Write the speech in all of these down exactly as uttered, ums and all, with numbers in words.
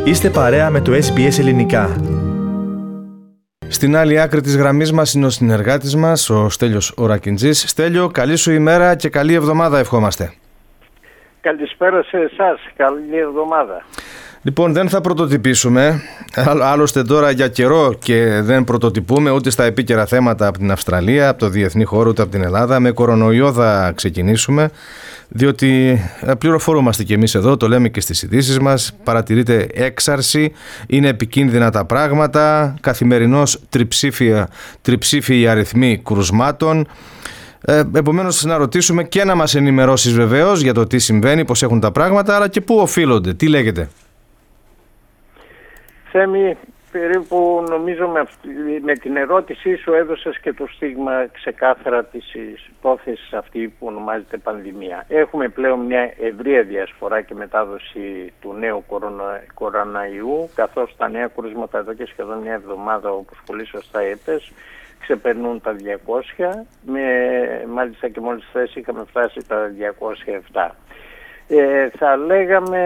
Είστε παρέα με το ες μπι ες Ελληνικά. Στην άλλη άκρη της γραμμής μας είναι ο συνεργάτης μας, ο Στέλιος ο Ρακιντζής. Στέλιο, καλή σου ημέρα και καλή εβδομάδα ευχόμαστε. Καλησπέρα σε εσάς, καλή εβδομάδα. Λοιπόν, δεν θα πρωτοτυπήσουμε, άλλωστε τώρα για καιρό και δεν πρωτοτυπούμε ούτε στα επίκαιρα θέματα από την Αυστραλία, από το διεθνή χώρο, ούτε από την Ελλάδα. Με κορονοϊό θα ξεκινήσουμε, διότι πληροφορούμαστε κι εμείς εδώ, το λέμε και στις ειδήσεις μας, παρατηρείται έξαρση, είναι επικίνδυνα τα πράγματα, καθημερινώς τριψήφια, τριψήφιοι αριθμοί κρουσμάτων. Ε, επομένως να ρωτήσουμε και να μας ενημερώσεις βεβαίως για το τι συμβαίνει, πώς έχουν τα πράγματα, αλλά και πού οφείλονται, τι λέγεται. Θέμη, περίπου νομίζω με, αυτή, με την ερώτησή σου έδωσες και το στίγμα ξεκάθαρα της υπόθεσης αυτή που ονομάζεται πανδημία. Έχουμε πλέον μια ευρεία διασπορά και μετάδοση του νέου κορονα, κοροναϊού, καθώς τα νέα κρούσματα εδώ και σχεδόν μια εβδομάδα, όπως πολύ σωστά είπες, ξεπερνούν τα διακόσια, με, μάλιστα και μόλις χθες είχαμε φτάσει τα διακόσια επτά. Ε, θα λέγαμε,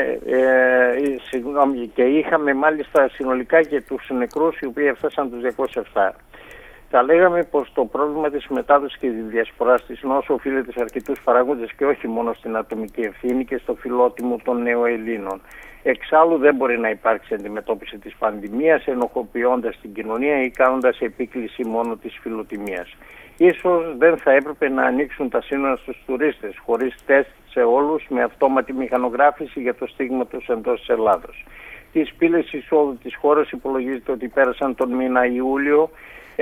ε, συγγνώμη, και είχαμε μάλιστα συνολικά και τους νεκρούς οι οποίοι έφτασαν τους διακόσια επτά. Θα λέγαμε πως το πρόβλημα της μετάδοσης και της διασποράς της νόσου οφείλεται σε αρκετούς παράγοντες και όχι μόνο στην ατομική ευθύνη και στο φιλότιμο των νεοελλήνων. Εξάλλου δεν μπορεί να υπάρξει αντιμετώπιση της πανδημίας ενοχοποιώντας την κοινωνία ή κάνοντας επίκληση μόνο της φιλοτιμίας. Ίσως δεν θα έπρεπε να ανοίξουν τα σύνορα στους τουρίστες χωρίς τεστ σε όλους με αυτόματη μηχανογράφηση για το στίγμα τους εντός της Ελλάδος. Τις πύλες εισόδου της χώρας υπολογίζεται ότι πέρασαν τον μήνα Ιούλιο,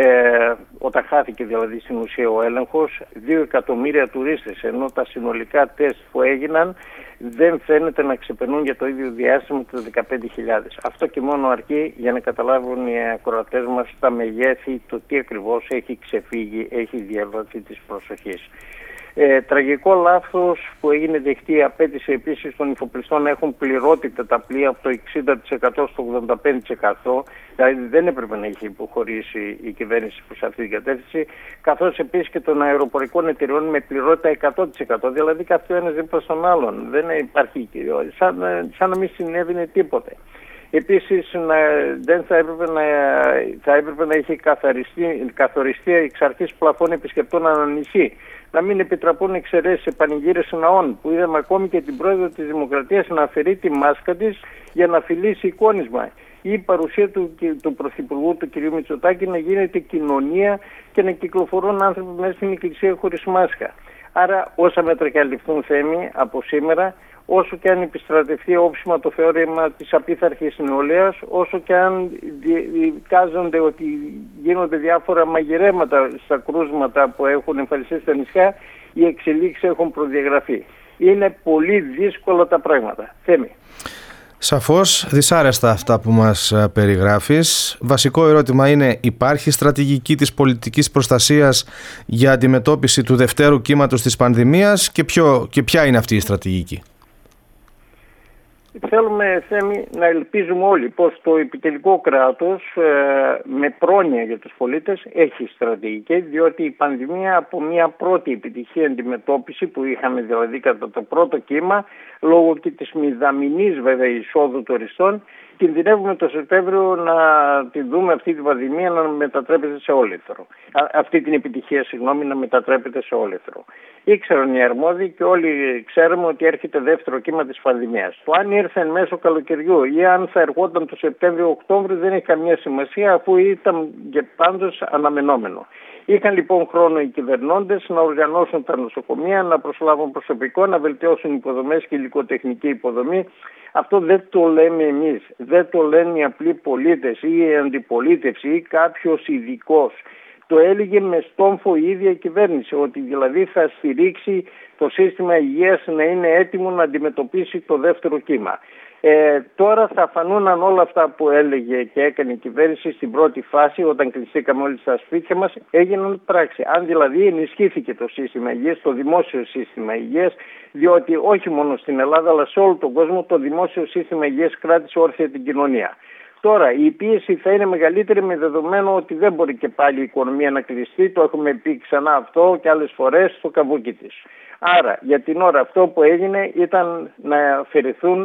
ε, όταν χάθηκε δηλαδή στην ουσία ο έλεγχος, δύο εκατομμύρια τουρίστες, ενώ τα συνολικά τεστ που έγιναν δεν φαίνεται να ξεπερνούν για το ίδιο διάστημα τις δεκαπέντε χιλιάδες. Αυτό και μόνο αρκεί για να καταλάβουν οι ακροατές μας τα μεγέθη, το τι ακριβώς έχει ξεφύγει, έχει διαβαθεί της προσοχής. Ε, τραγικό λάθος που έγινε δεχτή η απέτηση επίσης των υφοπλιστών να έχουν πληρότητα τα πλοία από το εξήντα τοις εκατό στο ογδόντα πέντε τοις εκατό, δηλαδή δεν έπρεπε να έχει υποχωρήσει η κυβέρνηση προς αυτή την κατεύθυνση, καθώς επίσης και των αεροπορικών εταιριών με πληρότητα εκατό τοις εκατό, δηλαδή κάθε ένας δίπλα στον άλλον. Δεν υπάρχει, σαν, σαν να μην συνέβαινε τίποτε. Επίσης να, δεν θα έπρεπε να, θα έπρεπε να έχει καθοριστεί εξ αρχής πλαφών επισκεπτών ανά νησί. Να μην επιτραπούν εξαιρέσεις σε πανηγύρες ναών, που είδαμε ακόμη και την πρόεδρο της Δημοκρατίας να αφαιρεί τη μάσκα της για να φιλήσει εικόνισμα. Ή η παρουσία του, του Πρωθυπουργού, του κ. Μητσοτάκη, να γίνεται κοινωνία και να κυκλοφορούν άνθρωποι μέσα στην εκκλησία χωρίς μάσκα. Άρα όσα μέτρα και αληφθούν, Θέμη, από σήμερα, όσο και αν επιστρατευτεί όψιμα το θεώρημα της απίθαρχης νεολαίας, όσο και αν δικάζονται ότι γίνονται διάφορα μαγειρέματα στα κρούσματα που έχουν εμφανιστεί στα νησιά, οι εξελίξεις έχουν προδιαγραφεί. Είναι πολύ δύσκολα τα πράγματα. Θέμη. Σαφώς δυσάρεστα αυτά που μας περιγράφεις. Βασικό ερώτημα είναι, υπάρχει στρατηγική της πολιτικής προστασίας για αντιμετώπιση του δευτέρου κύματος της πανδημίας και, ποιο, και ποια είναι αυτή η στρατηγική? Θέλουμε, Θέμη, να ελπίζουμε όλοι πως το επιτελικό κράτος ε, με πρόνοια για τους πολίτες έχει στρατηγική, διότι η πανδημία από μια πρώτη επιτυχή αντιμετώπιση που είχαμε δηλαδή κατά το πρώτο κύμα, λόγω και της μηδαμινής βέβαια εισόδου τουριστών, κινδυνεύουμε το Σεπτέμβριο να τη δούμε αυτή τη πανδημία να μετατρέπεται σε όλεθρο. Αυτή την επιτυχία, συγγνώμη, να μετατρέπεται σε όλεθρο. Ήξεραν οι αρμόδιοι και όλοι ξέρουμε ότι έρχεται δεύτερο κύμα της πανδημίας. Το αν ήρθε εν μέσω καλοκαιριού ή αν θα ερχόταν το Σεπτέμβριο-Οκτώβριο δεν έχει καμία σημασία, αφού ήταν και πάντως αναμενόμενο. Είχαν λοιπόν χρόνο οι κυβερνώντες να οργανώσουν τα νοσοκομεία, να προσλάβουν προσωπικό, να βελτιώσουν υποδομές και υλικοτεχνική υποδομή. Αυτό δεν το λέμε εμείς, δεν το λένε οι απλοί πολίτες ή η αντιπολίτευση ή κάποιος ειδικός. Το έλεγε με στόμφο η ίδια η κυβέρνηση, ότι δηλαδή θα στηρίξει το σύστημα υγείας να είναι έτοιμο να αντιμετωπίσει το δεύτερο κύμα. Ε, τώρα θα φανούν αν όλα αυτά που έλεγε και έκανε η κυβέρνηση στην πρώτη φάση, όταν κλειστήκαμε όλοι στα σπίτια μας, έγιναν πράξη. Αν δηλαδή ενισχύθηκε το σύστημα υγείας, το δημόσιο σύστημα υγείας, διότι όχι μόνο στην Ελλάδα αλλά σε όλο τον κόσμο το δημόσιο σύστημα υγείας κράτησε όρθια την κοινωνία. Τώρα η πίεση θα είναι μεγαλύτερη με δεδομένο ότι δεν μπορεί και πάλι η οικονομία να κλειστεί, το έχουμε πει ξανά αυτό και άλλες φορές στο καβούκι της. Άρα για την ώρα αυτό που έγινε ήταν να αφαιρεθούν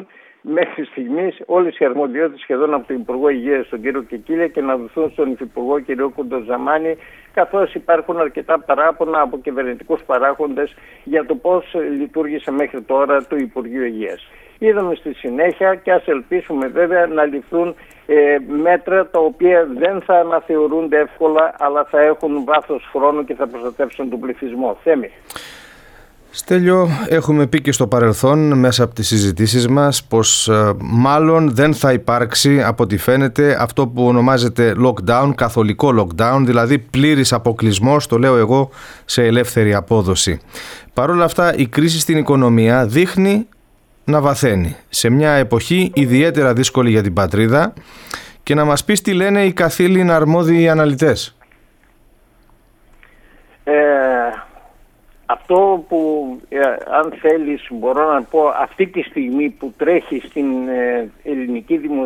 μέχρι στιγμής όλες οι αρμοδιότητες σχεδόν από τον Υπουργό Υγείας, τον κύριο Κεκίλια, και να δοθούν στον Υφυπουργό κύριο Κουντοζαμάνη, καθώς υπάρχουν αρκετά παράπονα από κυβερνητικούς παράγοντες για το πώς λειτουργήσε μέχρι τώρα το Υπουργείο Υγείας. Είδαμε στη συνέχεια, και ας ελπίσουμε βέβαια, να ληφθούν ε, μέτρα τα οποία δεν θα αναθεωρούνται εύκολα, αλλά θα έχουν βάθος χρόνου και θα προστατεύσουν τον πληθυσμό. Θέμη. Στέλιο, έχουμε πει και στο παρελθόν μέσα από τις συζητήσεις μας πως ε, μάλλον δεν θα υπάρξει, από ό,τι φαίνεται, αυτό που ονομάζεται lockdown, καθολικό lockdown, δηλαδή πλήρης αποκλεισμός, το λέω εγώ, σε ελεύθερη απόδοση. Παρ' όλα αυτά, η κρίση στην οικονομία δείχνει να βαθαίνει σε μια εποχή ιδιαίτερα δύσκολη για την πατρίδα, και να μας πεις τι λένε οι καθήλυν αρμόδιοι αναλυτές. Ε, αυτό που ε, αν θέλεις μπορώ να πω αυτή τη στιγμή που τρέχει στην ε, ελληνική δημο,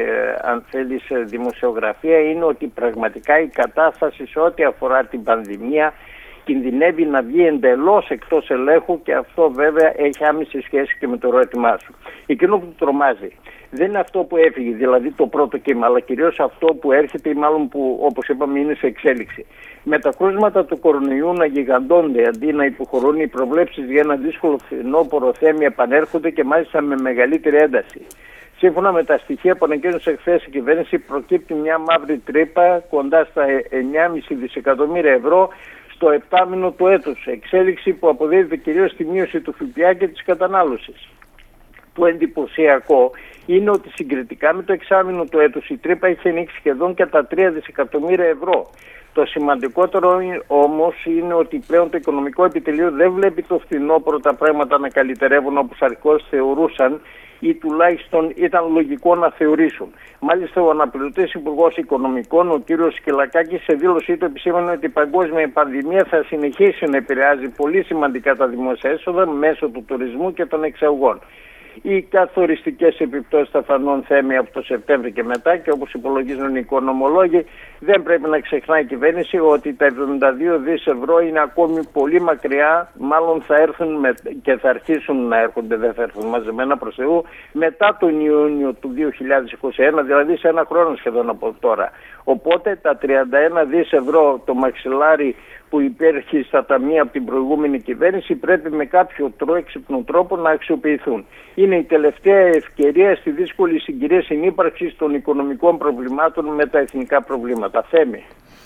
ε, αν θέλεις, δημοσιογραφία, είναι ότι πραγματικά η κατάσταση σε ό,τι αφορά την πανδημία κινδυνεύει να βγει εντελώς εκτός ελέγχου, και αυτό βέβαια έχει άμεση σχέση και με το ερώτημά σου. Εκείνο που του τρομάζει δεν είναι αυτό που έφυγε, δηλαδή το πρώτο κύμα, αλλά κυρίως αυτό που έρχεται, ή μάλλον που, όπως είπαμε, είναι σε εξέλιξη. Με τα κρούσματα του κορονοϊού να γιγαντώνται αντί να υποχωρούν, οι προβλέψεις για ένα δύσκολο φθινόπωρο Θέμη επανέρχονται, και μάλιστα με μεγαλύτερη ένταση. Σύμφωνα με τα στοιχεία που ανακοίνωσε χθες η κυβέρνηση, προκύπτει μια μαύρη τρύπα κοντά στα εννιά κόμμα πέντε δισεκατομμύρια ευρώ στο επτάμηνο του έτους, εξέλιξη που αποδίδεται κυρίως στη μείωση του ΦΠΑ και της κατανάλωσης. Το εντυπωσιακό είναι ότι συγκριτικά με το εξάμηνο του έτους η τρύπα έχει ανοίξει σχεδόν κατά τρία δισεκατομμύρια ευρώ. Το σημαντικότερο όμως είναι ότι πλέον το οικονομικό επιτελείο δεν βλέπει το φθινόπωρο τα πράγματα να καλυτερεύουν όπως αρχικώς θεωρούσαν, ή τουλάχιστον ήταν λογικό να θεωρήσουν. Μάλιστα, ο αναπληρωτής Υπουργός Οικονομικών, ο κ. Σκυλακάκης, σε δήλωσή του επισήμανε ότι η παγκόσμια πανδημία θα συνεχίσει να επηρεάζει πολύ σημαντικά τα δημόσια έσοδα μέσω του τουρισμού και των εξαγωγών. Οι καθοριστικές επιπτώσεις θα φανούν, Θέμη, από το Σεπτέμβρη και μετά, και όπως υπολογίζουν οι οικονομολόγοι, δεν πρέπει να ξεχνάει η κυβέρνηση ότι τα εβδομήντα δύο δισεκατομμύρια ευρώ είναι ακόμη πολύ μακριά, μάλλον θα έρθουν με, και θα αρχίσουν να έρχονται, δεν θα έρθουν μαζεμένα προς Θεού, μετά τον Ιούνιο του δύο χιλιάδες είκοσι ένα, δηλαδή σε ένα χρόνο σχεδόν από τώρα. Οπότε τα τριάντα ένα δισεκατομμύρια ευρώ, το μαξιλάρι που υπήρχε στα ταμεία από την προηγούμενη κυβέρνηση, πρέπει με κάποιο έξυπνο τρόπο να αξιοποιηθούν. Είναι η τελευταία ευκαιρία στη δύσκολη συγκυρία συνύπαρξης των οικονομικών προβλημάτων με τα εθνικά προβλήματα. Θέμη.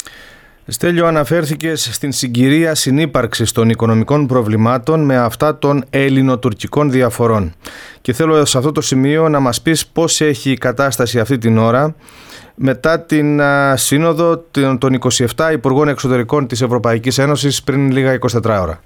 Στέλιο, αναφέρθηκες στην συγκυρία συνύπαρξης των οικονομικών προβλημάτων με αυτά των ελληνοτουρκικών διαφορών. Και θέλω σε αυτό το σημείο να μας πεις πώς έχει η κατάσταση αυτή την ώρα, μετά την α, σύνοδο των είκοσι επτά Υπουργών Εξωτερικών της Ευρωπαϊκής Ένωσης πριν λίγα εικοσιτέσσερις ώρα.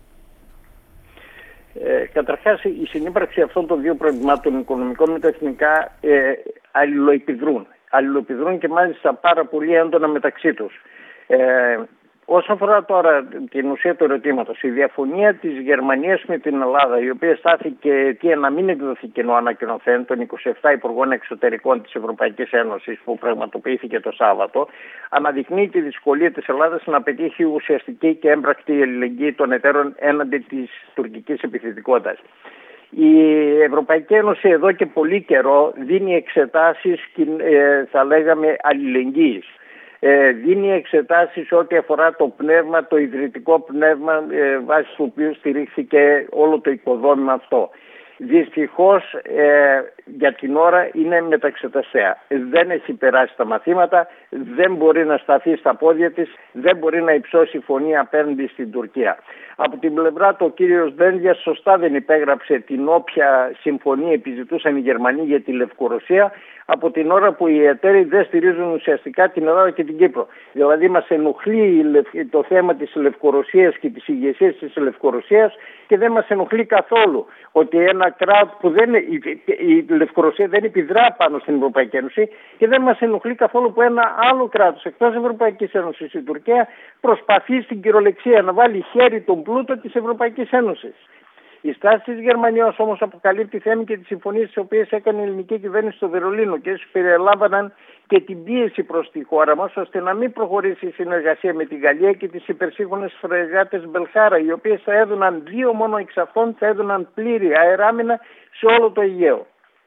Ε, καταρχάς, η συνύπαρξη αυτών των δύο προβλημάτων οικονομικών με τα εθνικά ε, αλληλοεπιδρούν. Αλληλοεπιδρούν και μάλιστα πάρα πολύ έντονα μεταξύ τους. Ε, όσον αφορά τώρα την ουσία του ερωτήματος, η διαφωνία της Γερμανίας με την Ελλάδα, η οποία στάθηκε αιτία να μην εκδοθεί κενό ανακοινωθέν των είκοσι επτά Υπουργών Εξωτερικών της Ευρωπαϊκής Ένωσης που πραγματοποιήθηκε το Σάββατο, αναδεικνύει τη δυσκολία της Ελλάδας να πετύχει ουσιαστική και έμπρακτη αλληλεγγύη των εταίρων έναντι της τουρκικής επιθετικότητας. Η Ευρωπαϊκή Ένωση εδώ και πολύ καιρό δίνει εξετάσεις, θα λέγαμε, αλληλεγγύης. Ε, δίνει εξετάσεις ό,τι αφορά το πνεύμα, το ιδρυτικό πνεύμα ε, βάσει του οποίου στηρίχθηκε όλο το οικοδόμημα αυτό. Δυστυχώς ε, για την ώρα είναι μεταξεταστέα. Δεν έχει περάσει τα μαθήματα, δεν μπορεί να σταθεί στα πόδια της, δεν μπορεί να υψώσει φωνή απέναντι στην Τουρκία. Από την πλευρά του ο κύριος Δένδιας σωστά δεν υπέγραψε την όποια συμφωνία επιζητούσαν οι Γερμανοί για τη Λευκορωσία, από την ώρα που οι εταίροι δεν στηρίζουν ουσιαστικά την Ελλάδα και την Κύπρο. Δηλαδή μας ενοχλεί το θέμα της Λευκορωσίας και της ηγεσίας της Λευκορωσίας και δεν μας ενοχλεί καθόλου ότι ένα κράτος που δεν, η Λευκορωσία δεν επιδρά πάνω στην Ευρωπαϊκή Ένωση, και δεν μας ενοχλεί καθόλου που ένα άλλο κράτος εκτός Ευρωπαϊκής Ένωσης, η Τουρκία, προσπαθεί στην κυριολεξία να βάλει χέρι τον πλούτο της Ευρωπαϊκής Ένωσης. Η στάση της Γερμανίας όμως αποκαλύπτει, Θέμη, και τις συμφωνίες τις οποίες έκανε η ελληνική κυβέρνηση στο Βερολίνο και περιλάμβαναν και την πίεση προς τη χώρα μας ώστε να μην προχωρήσει η συνεργασία με τη Γαλλία και τις υπερσύγχρονες φρεγάτες Μπελχάρα, οι οποίες θα έδωναν, δύο μόνο εξ αυτών θα έδωναν πλήρη αεράμινα σε όλο το Αιγαίο.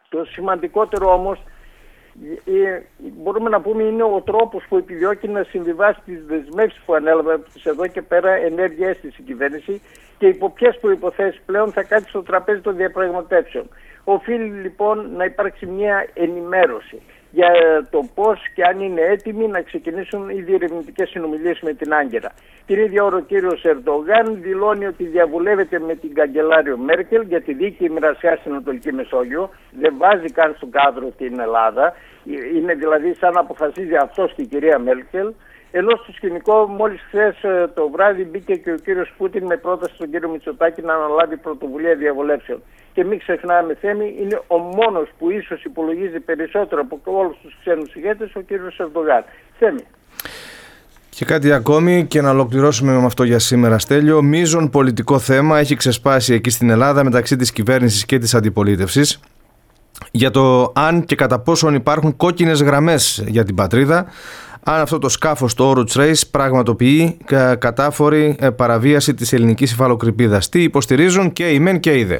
Το σημαντικότερο όμως μπορούμε να πούμε είναι ο τρόπος που επιδιώκει να συμβιβάσει τις δεσμεύσεις που ανέλαβε από τις εδώ και πέρα ενέργειές της η κυβέρνηση και υπό ποιες προϋποθέσεις πλέον θα κάτσει στο τραπέζι των διαπραγματεύσεων. Οφείλει λοιπόν να υπάρξει μια ενημέρωση για το πώς και αν είναι έτοιμοι να ξεκινήσουν οι διερευνητικές συνομιλίες με την Άγκυρα. Την ίδια ώρα ο κύριος Ερντογάν δηλώνει ότι διαβουλεύεται με την καγκελάριο Μέρκελ για τη δίκαιη μοιρασιά στην Ανατολική Μεσόγειο. Δεν βάζει καν στον κάδρο την Ελλάδα. Είναι δηλαδή σαν να αποφασίζει αυτός και η κυρία Μέρκελ. Ενώ στο σκηνικό μόλις χθες το βράδυ μπήκε και ο κύριος Πούτιν με πρόταση στον κύριο Μητσοτάκη να αναλάβει πρωτοβουλία διαβουλεύσεων. Και μην ξεχνάμε, Θέμη, είναι ο μόνος που ίσως υπολογίζει περισσότερο από όλους τους ξένους ηγέτες, ο κύριος Ερντογάν. Θέμη. Και κάτι ακόμη και να ολοκληρώσουμε με αυτό για σήμερα, Στέλιο. Μείζον πολιτικό θέμα έχει ξεσπάσει εκεί στην Ελλάδα μεταξύ της κυβέρνησης και της αντιπολίτευσης για το αν και κατά πόσον υπάρχουν κόκκινες γραμμές για την πατρίδα, αν αυτό το σκάφος, το Oruç Reis, πραγματοποιεί κατάφορη παραβίαση της ελληνικής υφαλοκρηπίδας. Τι υποστηρίζουν και οι μεν και οι δε.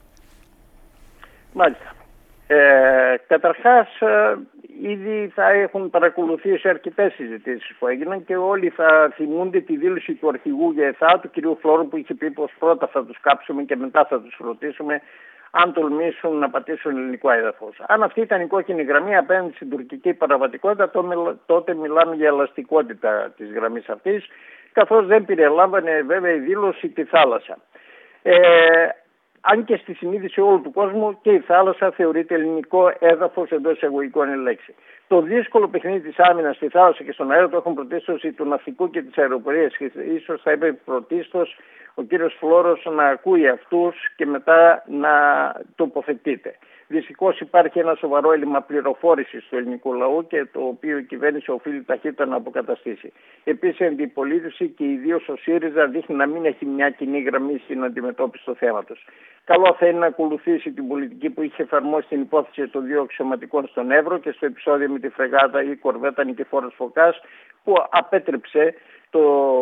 Μάλιστα. Ε, καταρχάς, ε, ήδη θα έχουν παρακολουθήσει αρκετές συζητήσεις που έγιναν και όλοι θα θυμούνται τη δήλωση του αρχηγού ΓΕΘΑ, του κ. Φλόρου, που είχε πει πως πρώτα θα τους κάψουμε και μετά θα τους ρωτήσουμε αν τολμήσουν να πατήσουν ελληνικό έδαφος. Αν αυτή ήταν η κόκκινη γραμμή απέναντι στην τουρκική παραβατικότητα, τότε μιλάμε για ελαστικότητα της γραμμής αυτής, καθώς δεν περιλάμβανε βέβαια η δήλωση τη θάλασσα. Ε, αν και στη συνείδηση όλου του κόσμου και η θάλασσα θεωρείται ελληνικό έδαφος, εντός εισαγωγικών η λέξη. Το δύσκολο παιχνίδι της άμυνας στη θάλασσα και στον αέρα το έχουν πρωτίστως του ναυτικού και της αεροπορίας και ίσως θα έπρεπε πρωτίστως ο κύριος Φλόρος να ακούει αυτούς και μετά να τοποθετείται. Δυστυχώς υπάρχει ένα σοβαρό έλλειμμα πληροφόρησης του ελληνικού λαού και το οποίο η κυβέρνηση οφείλει ταχύτητα να αποκαταστήσει. Επίσης, η αντιπολίτευση και ιδίως ο ΣΥΡΙΖΑ δείχνει να μην έχει μια κοινή γραμμή στην αντιμετώπιση του θέματος. Καλό θα είναι να ακολουθήσει την πολιτική που είχε εφαρμόσει στην υπόθεση των δύο αξιωματικών στον Εύρο και στο επεισόδιο με τη φρεγάτα ή κορβέτα Νικηφόρος Φωκάς, που απέτρεψε το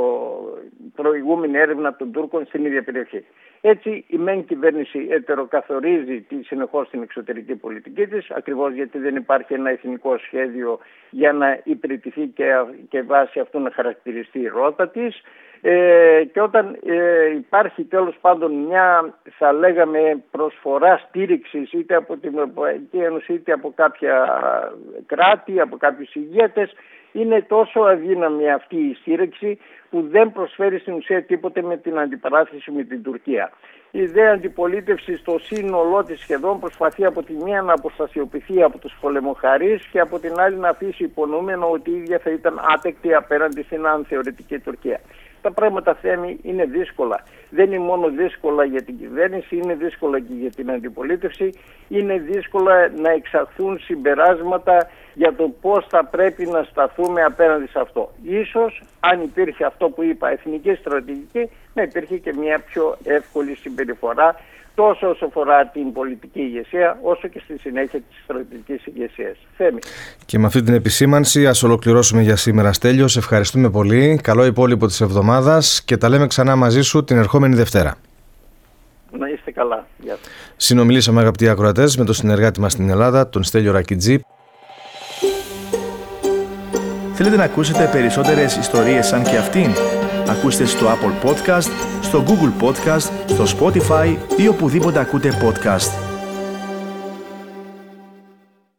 προηγούμενη έρευνα των Τούρκων στην ίδια περιοχή. Έτσι, η μεν κυβέρνηση ετεροκαθορίζει τη, συνεχώς την εξωτερική πολιτική της, ακριβώς γιατί δεν υπάρχει ένα εθνικό σχέδιο για να υπηρετηθεί και, και βάσει αυτού να χαρακτηριστεί η ρότα της. Ε, και όταν ε, υπάρχει τέλος πάντων μια, θα λέγαμε, προσφορά στήριξης είτε από την Ευρωπαϊκή Ένωση είτε από κάποια κράτη, από κάποιους ηγέτες, είναι τόσο αδύναμη αυτή η στήριξη που δεν προσφέρει στην ουσία τίποτε με την αντιπαράθεση με την Τουρκία. Η ιδέα αντιπολίτευση στο σύνολό της σχεδόν προσπαθεί από τη μία να αποστασιοποιηθεί από τους πολεμοχαρείς και από την άλλη να αφήσει υπονοούμενο ότι η ίδια θα ήταν άτεκτη απέναντι στην αν θεωρητική Τουρκία. Τα πράγματα, Θέμη, είναι δύσκολα. Δεν είναι μόνο δύσκολα για την κυβέρνηση, είναι δύσκολα και για την αντιπολίτευση. Είναι δύσκολα να εξαχθούν συμπεράσματα για το πώς θα πρέπει να σταθούμε απέναντι σε αυτό. Ίσως, αν υπήρχε αυτό που είπα, εθνική στρατηγική, να υπήρχε και μια πιο εύκολη συμπεριφορά, τόσο όσο αφορά την πολιτική ηγεσία, όσο και στη συνέχεια της στρατηγικής ηγεσίας. Θέμη. Και με αυτή την επισήμανση ας ολοκληρώσουμε για σήμερα, Στέλιο. Σε ευχαριστούμε πολύ. Καλό υπόλοιπο της εβδομάδας και τα λέμε ξανά μαζί σου την ερχόμενη Δευτέρα. Να είστε καλά. Γεια σας. Συνομιλήσαμε, αγαπητοί ακροατές, με τον συνεργάτη μας στην Ελλάδα, τον Στέλιο Ρακιτζή. Θέλετε να ακούσετε περισσότερες ιστορίες σαν και αυτήν? Ακούστε στο Apple Podcast, στο Google Podcast, στο Spotify ή οπουδήποτε ακούτε podcast.